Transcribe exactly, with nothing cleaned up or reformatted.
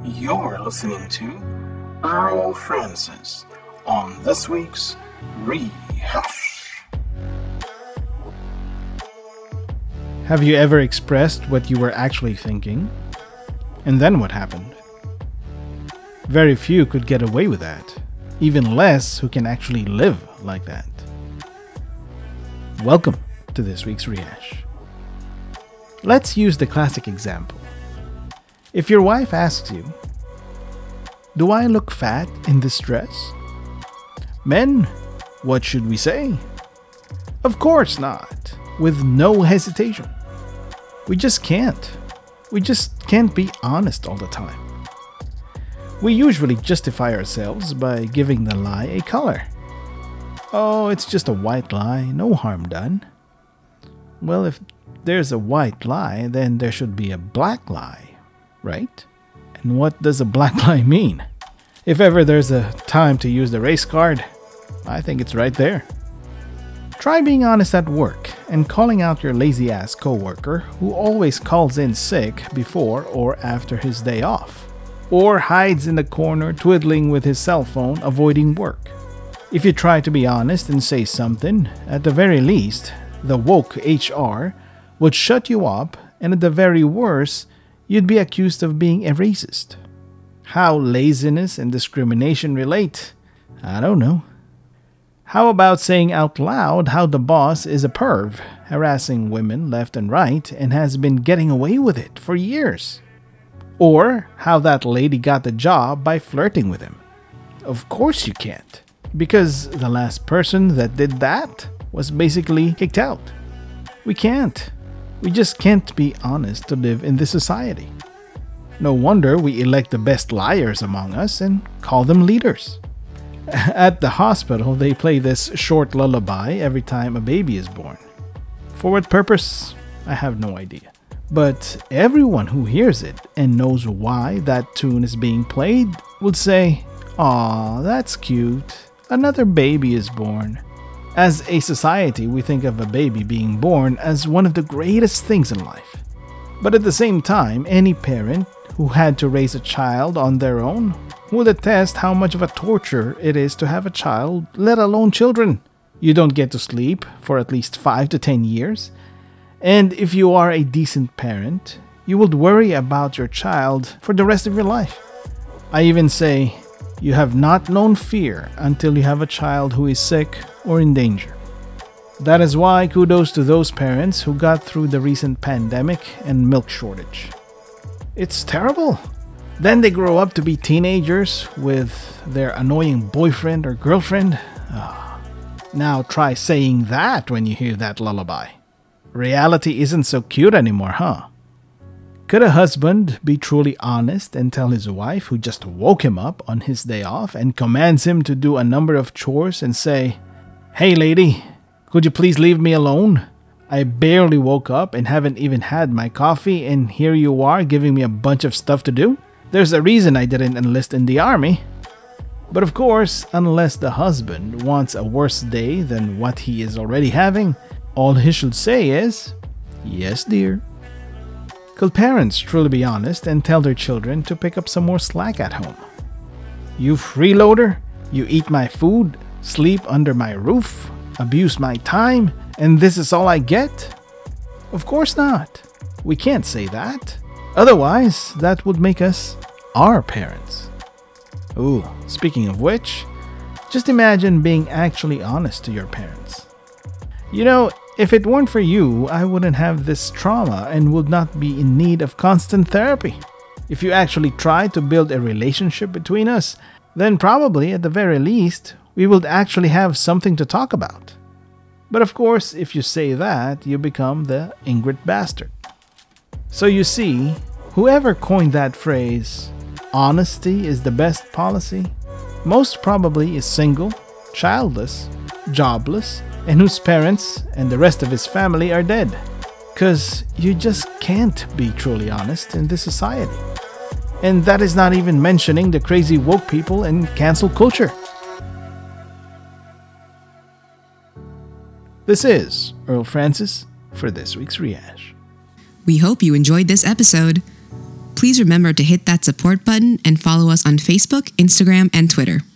You're listening to Earl Francis on this week's Rehash. Have you ever expressed what you were actually thinking? And then what happened? Very few could get away with that. Even less who can actually live like that. Welcome to this week's Rehash. Let's use the classic example. If your wife asks you, "Do I look fat in this dress?" Men, what should we say? Of course not, with no hesitation. We just can't. We just can't be honest all the time. We usually justify ourselves by giving the lie a color. Oh, it's just a white lie, no harm done. Well, if there's a white lie, then there should be a black lie, right? And what does a black lie mean? If ever there's a time to use the race card, I think it's right there. Try being honest at work and calling out your lazy-ass coworker who always calls in sick before or after his day off, or hides in the corner twiddling with his cell phone avoiding work. If you try to be honest and say something, at the very least, the woke H R would shut you up, and at the very worst, you'd be accused of being a racist. How laziness and discrimination relate? I don't know. How about saying out loud how the boss is a perv, harassing women left and right, and has been getting away with it for years? Or how that lady got the job by flirting with him? Of course you can't, because the last person that did that was basically kicked out. We can't. We just can't be honest to live in this society. No wonder we elect the best liars among us and call them leaders. At the hospital, they play this short lullaby every time a baby is born. For what purpose? I have no idea. But everyone who hears it and knows why that tune is being played would say, "Aw, that's cute. Another baby is born." As a society, we think of a baby being born as one of the greatest things in life. But at the same time, any parent who had to raise a child on their own would attest how much of a torture it is to have a child, let alone children. You don't get to sleep for at least five to ten years. And if you are a decent parent, you would worry about your child for the rest of your life. I even say, you have not known fear until you have a child who is sick or in danger. That is why kudos to those parents who got through the recent pandemic and milk shortage. It's terrible. Then they grow up to be teenagers with their annoying boyfriend or girlfriend. Oh. Now try saying that when you hear that lullaby. Reality isn't so cute anymore, huh? Could a husband be truly honest and tell his wife, who just woke him up on his day off and commands him to do a number of chores, and say, "Hey lady, could you please leave me alone? I barely woke up and haven't even had my coffee, and here you are giving me a bunch of stuff to do? There's a reason I didn't enlist in the army." But of course, unless the husband wants a worse day than what he is already having, all he should say is, "Yes, dear." Could parents truly be honest and tell their children to pick up some more slack at home? "You freeloader, you eat my food, sleep under my roof, abuse my time, and this is all I get?" Of course not. We can't say that. Otherwise, that would make us our parents. Ooh, speaking of which, just imagine being actually honest to your parents. You know, if it weren't for you, I wouldn't have this trauma and would not be in need of constant therapy. If you actually tried to build a relationship between us, then probably, at the very least, we would actually have something to talk about. But of course, if you say that, you become the Ingrid bastard. So you see, whoever coined that phrase, "honesty is the best policy," most probably is single, childless, jobless, and whose parents and the rest of his family are dead. Because you just can't be truly honest in this society. And that is not even mentioning the crazy woke people and cancel culture. This is Earl Francis for this week's Rehash. We hope you enjoyed this episode. please remember to hit that support button and follow us on Facebook, Instagram, and Twitter.